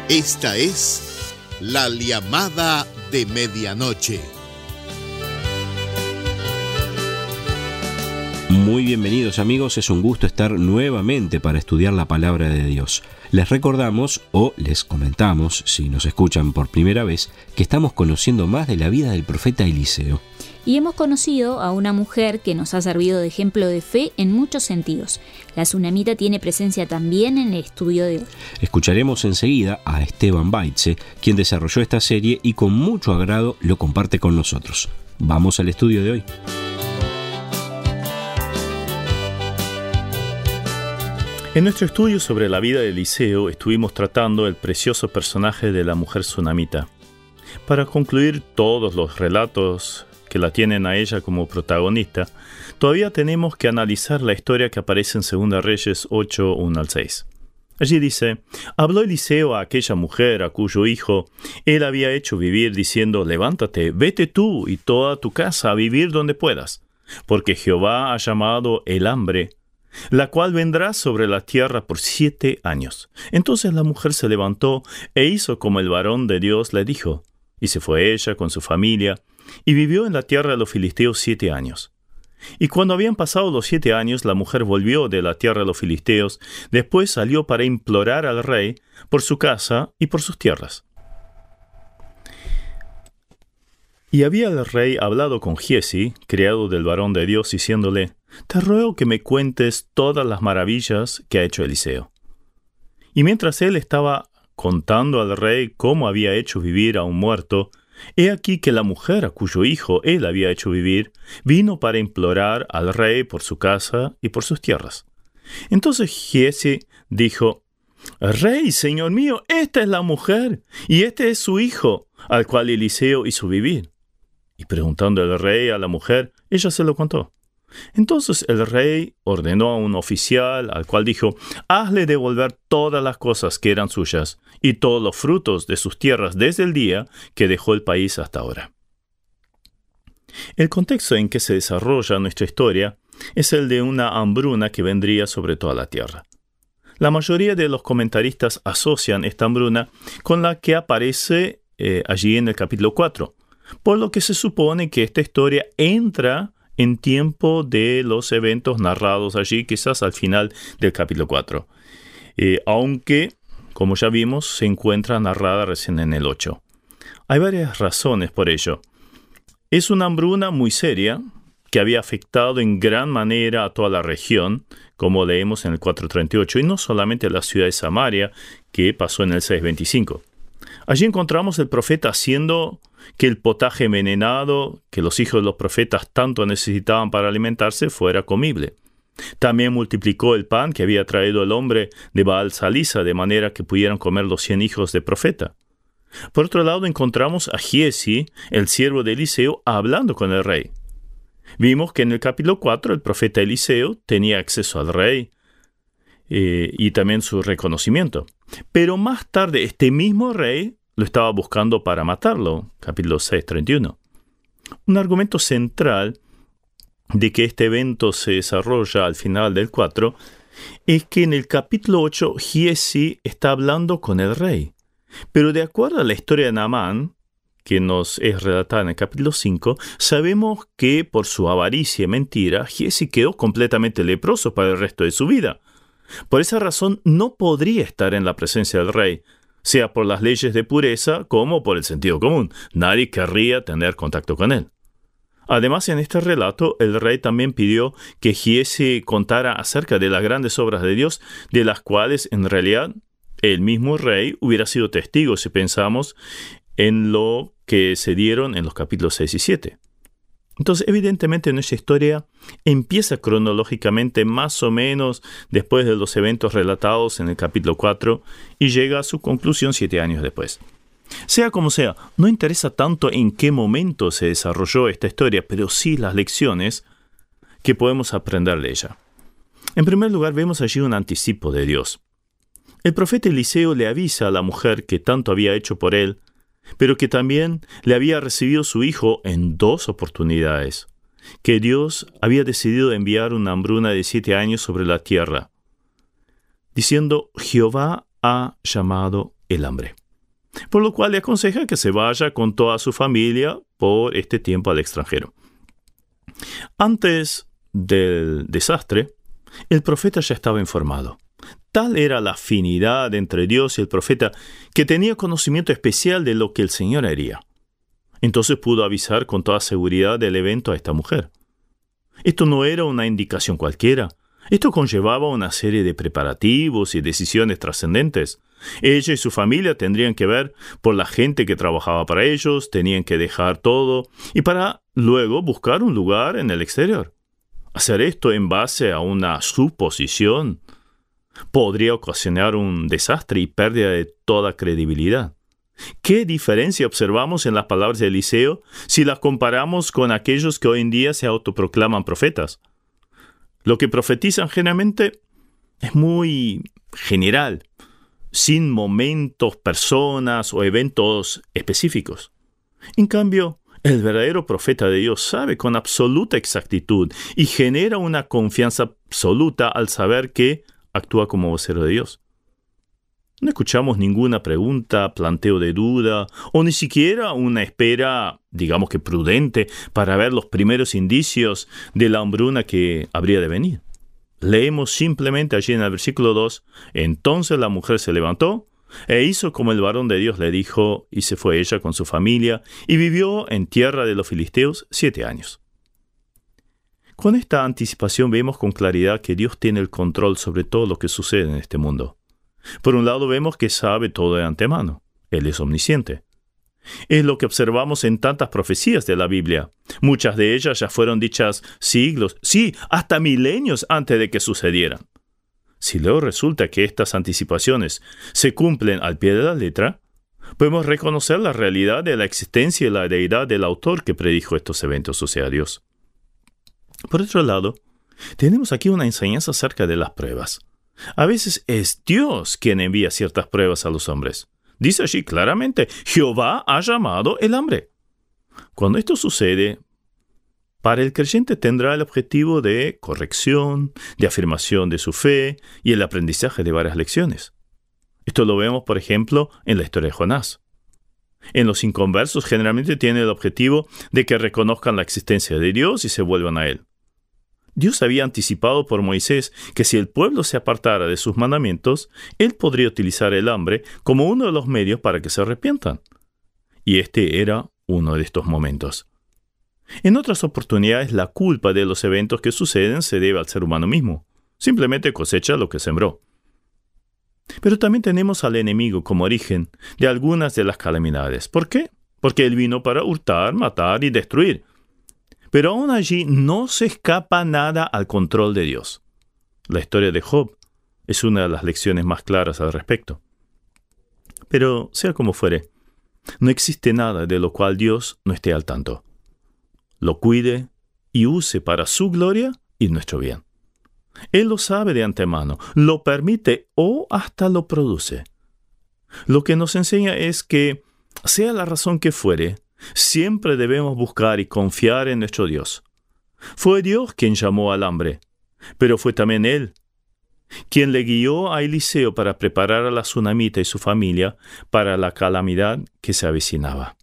Esta es la llamada de medianoche. Muy bienvenidos amigos, es un gusto estar nuevamente para estudiar la palabra de Dios. Les recordamos o les comentamos, si nos escuchan por primera vez, que estamos conociendo más de la vida del profeta Eliseo. Y hemos conocido a una mujer que nos ha servido de ejemplo de fe en muchos sentidos. La tsunamita tiene presencia también en el estudio de hoy. Escucharemos enseguida a Esteban Baitze, quien desarrolló esta serie y con mucho agrado lo comparte con nosotros. Vamos al estudio de hoy. En nuestro estudio sobre la vida de Eliseo estuvimos tratando el precioso personaje de la mujer tsunamita. Para concluir todos los relatos que la tienen a ella como protagonista, todavía tenemos que analizar la historia que aparece en 2 Reyes 8, 1 al 6. Allí dice: habló Eliseo a aquella mujer a cuyo hijo él había hecho vivir, diciendo: levántate, vete tú y toda tu casa a vivir donde puedas, porque Jehová ha llamado el hambre, la cual vendrá sobre la tierra por 7 años. Entonces la mujer se levantó e hizo como el varón de Dios le dijo, y se fue ella con su familia, y vivió en la tierra de los filisteos 7 años. Y cuando habían pasado los 7 años, la mujer volvió de la tierra de los filisteos, después salió para implorar al rey por su casa y por sus tierras. Y había el rey hablado con Giezi, criado del varón de Dios, diciéndole: te ruego que me cuentes todas las maravillas que ha hecho Eliseo. Y mientras él estaba contando al rey cómo había hecho vivir a un muerto, he aquí que la mujer a cuyo hijo él había hecho vivir, vino para implorar al rey por su casa y por sus tierras. Entonces Giezi dijo: Rey, señor mío, esta es la mujer, y este es su hijo, al cual Eliseo hizo vivir. Y preguntando el rey a la mujer, ella se lo contó. Entonces el rey ordenó a un oficial, al cual dijo: hazle devolver todas las cosas que eran suyas y todos los frutos de sus tierras desde el día que dejó el país hasta ahora. El contexto en que se desarrolla nuestra historia es el de una hambruna que vendría sobre toda la tierra. La mayoría de los comentaristas asocian esta hambruna con la que aparece allí en el capítulo 4, por lo que se supone que esta historia entra en tiempo de los eventos narrados allí, quizás al final del capítulo 4. Aunque, como ya vimos, se encuentra narrada recién en el 8. Hay varias razones por ello. Es una hambruna muy seria que había afectado en gran manera a toda la región, como leemos en el 4:38, y no solamente a la ciudad de Samaria, que pasó en el 6:25. Allí encontramos el profeta haciendo que el potaje envenenado que los hijos de los profetas tanto necesitaban para alimentarse fuera comible. También multiplicó el pan que había traído el hombre de Baal Salisa, de manera que pudieran comer los 100 hijos de profeta. Por otro lado, encontramos a Giezi, el siervo de Eliseo, hablando con el rey. Vimos que en el capítulo 4 el profeta Eliseo tenía acceso al rey y también su reconocimiento. Pero más tarde este mismo rey lo estaba buscando para matarlo, capítulo 6:31. Un argumento central de que este evento se desarrolla al final del 4 es que en el capítulo 8 Giezi está hablando con el rey. Pero de acuerdo a la historia de Naamán, que nos es relatada en el capítulo 5, sabemos que por su avaricia y mentira, Giezi quedó completamente leproso para el resto de su vida. Por esa razón no podría estar en la presencia del rey, sea por las leyes de pureza como por el sentido común. Nadie querría tener contacto con él. Además, en este relato, el rey también pidió que Giezi contara acerca de las grandes obras de Dios, de las cuales, en realidad, el mismo rey hubiera sido testigo si pensamos en lo que se dieron en los capítulos 6 y 7. Entonces, evidentemente, nuestra historia empieza cronológicamente más o menos después de los eventos relatados en el capítulo 4 y llega a su conclusión 7 años después. Sea como sea, no interesa tanto en qué momento se desarrolló esta historia, pero sí las lecciones que podemos aprender de ella. En primer lugar, vemos allí un anticipo de Dios. El profeta Eliseo le avisa a la mujer que tanto había hecho por él, pero que también le había recibido su hijo en 2 oportunidades, que Dios había decidido enviar una hambruna de 7 años sobre la tierra, diciendo: Jehová ha llamado el hambre. Por lo cual le aconseja que se vaya con toda su familia por este tiempo al extranjero. Antes del desastre, el profeta ya estaba informado. Tal era la afinidad entre Dios y el profeta que tenía conocimiento especial de lo que el Señor haría. Entonces pudo avisar con toda seguridad del evento a esta mujer. Esto no era una indicación cualquiera. Esto conllevaba una serie de preparativos y decisiones trascendentes. Ella y su familia tendrían que ver por la gente que trabajaba para ellos, tenían que dejar todo y para luego buscar un lugar en el exterior. Hacer esto en base a una suposición podría ocasionar un desastre y pérdida de toda credibilidad. ¿Qué diferencia observamos en las palabras de Eliseo si las comparamos con aquellos que hoy en día se autoproclaman profetas? Lo que profetizan generalmente es muy general, sin momentos, personas o eventos específicos. En cambio, el verdadero profeta de Dios sabe con absoluta exactitud y genera una confianza absoluta al saber que actúa como vocero de Dios. No escuchamos ninguna pregunta, planteo de duda o ni siquiera una espera, digamos que prudente, para ver los primeros indicios de la hambruna que habría de venir. Leemos simplemente allí en el versículo 2, entonces la mujer se levantó e hizo como el varón de Dios le dijo, y se fue ella con su familia y vivió en tierra de los filisteos 7 años. Con esta anticipación vemos con claridad que Dios tiene el control sobre todo lo que sucede en este mundo. Por un lado vemos que sabe todo de antemano. Él es omnisciente. Es lo que observamos en tantas profecías de la Biblia. Muchas de ellas ya fueron dichas siglos, sí, hasta milenios antes de que sucedieran. Si luego resulta que estas anticipaciones se cumplen al pie de la letra, podemos reconocer la realidad de la existencia y la deidad del autor que predijo estos eventos, o sea, Dios. Por otro lado, tenemos aquí una enseñanza acerca de las pruebas. A veces es Dios quien envía ciertas pruebas a los hombres. Dice allí claramente, Jehová ha llamado el hambre. Cuando esto sucede, para el creyente tendrá el objetivo de corrección, de afirmación de su fe y el aprendizaje de varias lecciones. Esto lo vemos, por ejemplo, en la historia de Jonás. En los inconversos generalmente tiene el objetivo de que reconozcan la existencia de Dios y se vuelvan a Él. Dios había anticipado por Moisés que si el pueblo se apartara de sus mandamientos, Él podría utilizar el hambre como uno de los medios para que se arrepientan. Y este era uno de estos momentos. En otras oportunidades, la culpa de los eventos que suceden se debe al ser humano mismo. Simplemente cosecha lo que sembró. Pero también tenemos al enemigo como origen de algunas de las calamidades. ¿Por qué? Porque él vino para hurtar, matar y destruir. Pero aún allí no se escapa nada al control de Dios. La historia de Job es una de las lecciones más claras al respecto. Pero, sea como fuere, no existe nada de lo cual Dios no esté al tanto. Lo cuide y use para su gloria y nuestro bien. Él lo sabe de antemano, lo permite o hasta lo produce. Lo que nos enseña es que, sea la razón que fuere, siempre debemos buscar y confiar en nuestro Dios. Fue Dios quien llamó al hambre, pero fue también Él quien le guió a Eliseo para preparar a la tsunamita y su familia para la calamidad que se avecinaba.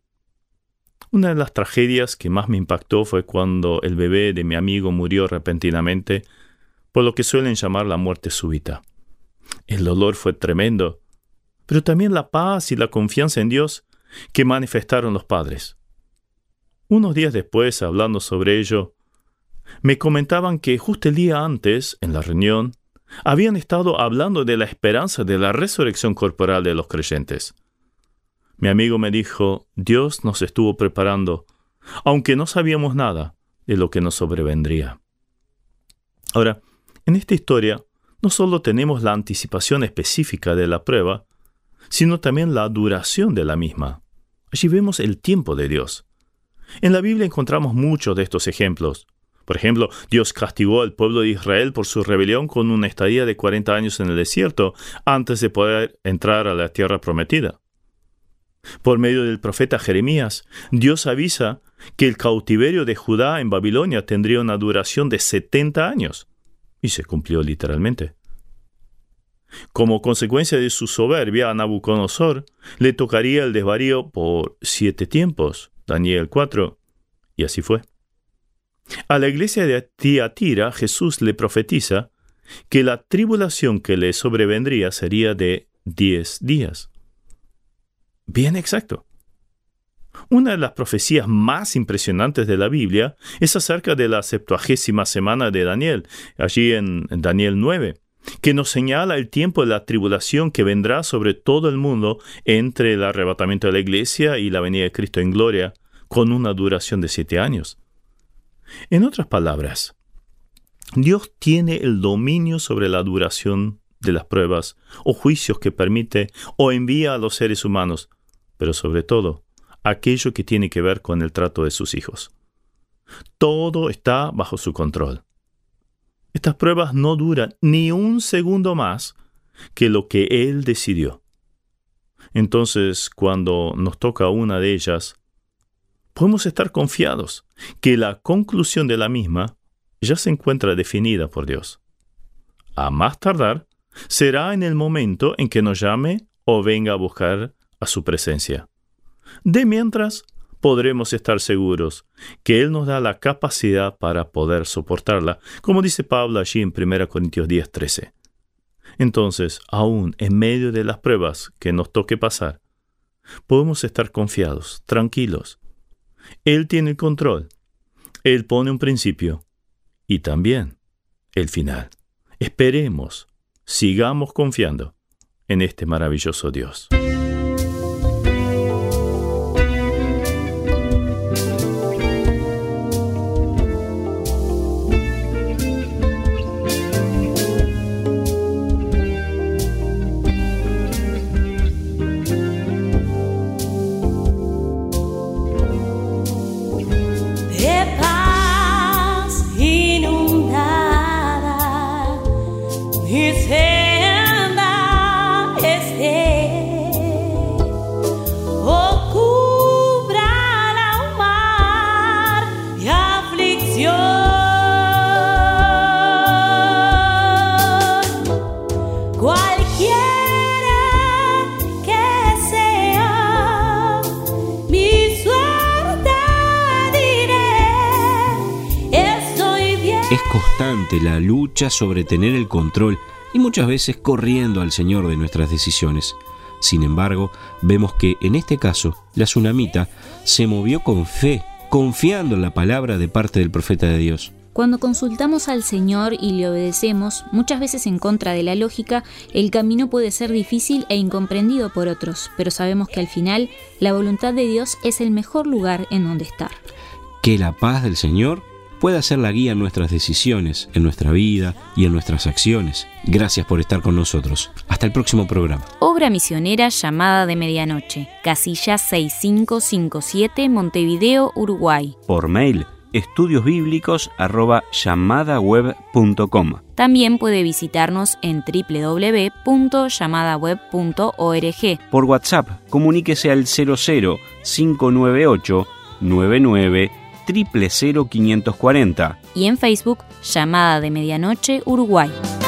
Una de las tragedias que más me impactó fue cuando el bebé de mi amigo murió repentinamente por lo que suelen llamar la muerte súbita. El dolor fue tremendo, pero también la paz y la confianza en Dios que manifestaron los padres. Unos días después, hablando sobre ello, me comentaban que justo el día antes, en la reunión, habían estado hablando de la esperanza de la resurrección corporal de los creyentes. Mi amigo me dijo, Dios nos estuvo preparando, aunque no sabíamos nada de lo que nos sobrevendría. Ahora, en esta historia, no solo tenemos la anticipación específica de la prueba, sino también la duración de la misma. Allí vemos el tiempo de Dios. En la Biblia encontramos muchos de estos ejemplos. Por ejemplo, Dios castigó al pueblo de Israel por su rebelión con una estadía de 40 años en el desierto antes de poder entrar a la tierra prometida. Por medio del profeta Jeremías, Dios avisa que el cautiverio de Judá en Babilonia tendría una duración de 70 años. Y se cumplió literalmente. Como consecuencia de su soberbia, a Nabucodonosor le tocaría el desvarío por 7 tiempos, Daniel 4, y así fue. A la iglesia de Tiatira, Jesús le profetiza que la tribulación que le sobrevendría sería de 10 días. Bien exacto. Una de las profecías más impresionantes de la Biblia es acerca de la 70ª semana de Daniel, allí en Daniel 9, que nos señala el tiempo de la tribulación que vendrá sobre todo el mundo entre el arrebatamiento de la iglesia y la venida de Cristo en gloria, con una duración de 7 años. En otras palabras, Dios tiene el dominio sobre la duración de las pruebas o juicios que permite o envía a los seres humanos, pero sobre todo, aquello que tiene que ver con el trato de sus hijos. Todo está bajo su control. Estas pruebas no duran ni un segundo más que lo que Él decidió. Entonces, cuando nos toca una de ellas, podemos estar confiados que la conclusión de la misma ya se encuentra definida por Dios. A más tardar, será en el momento en que nos llame o venga a buscar a su presencia. De mientras, podremos estar seguros que Él nos da la capacidad para poder soportarla, como dice Pablo allí en 1 Corintios 10:13. Entonces, aún en medio de las pruebas que nos toque pasar, podemos estar confiados, tranquilos. Él tiene el control. Él pone un principio y también el final. Esperemos, sigamos confiando en este maravilloso Dios. Es constante la lucha sobre tener el control y muchas veces corriendo al Señor de nuestras decisiones. Sin embargo, vemos que en este caso la tsunamita se movió con fe, confiando en la palabra de parte del profeta de Dios. Cuando consultamos al Señor y le obedecemos, muchas veces en contra de la lógica, el camino puede ser difícil e incomprendido por otros, pero sabemos que al final la voluntad de Dios es el mejor lugar en donde estar. Que la paz del Señor pueda ser la guía en nuestras decisiones, en nuestra vida y en nuestras acciones. Gracias por estar con nosotros. Hasta el próximo programa. Obra misionera Llamada de Medianoche, casilla 6557, Montevideo, Uruguay. Por mail, estudiosbiblicos@llamadaweb.com. También puede visitarnos en www.llamadaweb.org. Por WhatsApp, comuníquese al 00 598 99 00540. Y en Facebook, Llamada de Medianoche, Uruguay.